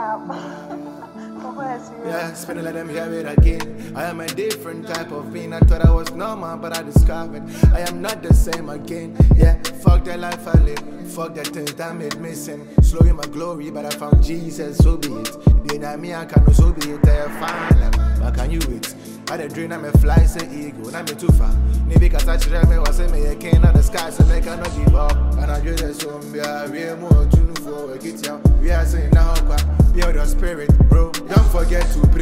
Yeah, spinning let them hear it again. I am a different type of being. I thought I was normal, but I discovered I am not the same again. Yeah, fuck the life I live. Fuck the things that made me sin. Slowing my glory, but I found Jesus, so be it. Then me, I can so be it. I find how can you wait? I the dream, I'm a fly, say ego, I'm too far. Maybe because I try me, was me a king of the sky, so I cannot give up. And I do the song, we are more to for a get young. We are saying now, build your spirit, bro. Don't forget to pray.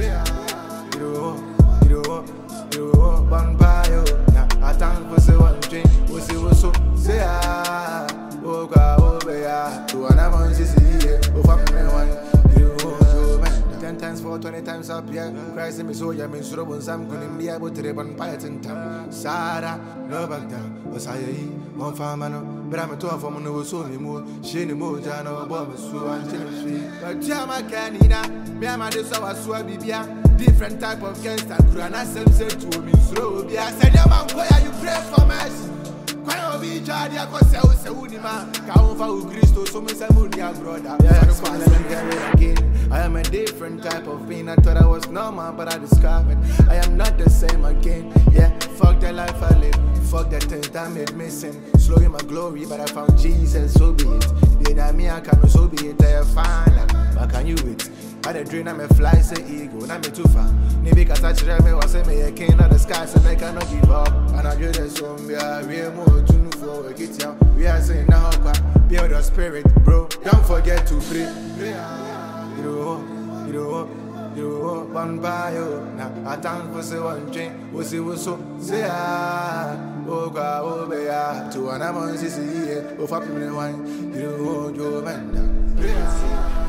You one by you. Now I thank for say one drink. We see what's so say oh God, oh yeah. To an amount is here. Oh fuck me one. 10 times 4, 20 times up, yeah. Christ in me so yeah, means Robin Sam couldn't be able to run python time. Sarah, no back down. Was I one farmer? But I'm a tour from no so anymore. She no more, Jano, Bob, so I'm telling. But Jama Canina, me and my dear, Swabia, different type of gangster. Grana said to me, so be I said, Yaman, where you pray for us? Quando vi già di accosse o se unima Cau fa u Cristo so me samunia brother. I am a different type of being. I thought I was normal, but I discovered I am not the same again. Yeah, fuck the life I live. Fuck the things that made me sin. Slowing my glory, but I found Jesus, so be it. Then me, I can so be it. I find how can you wait? I the dream, I'm a fly, say ego, I'm too far. Maybe because I try me, was me a king of the sky, so I cannot give up. And I do the song, we are more to for a get young. We are saying now, build your spirit, bro. Don't forget to pray. You one by you. Now I thank for say one drink. We see what's so say oh God, oh yeah. To an amount is here. Oh fuck me one. You man.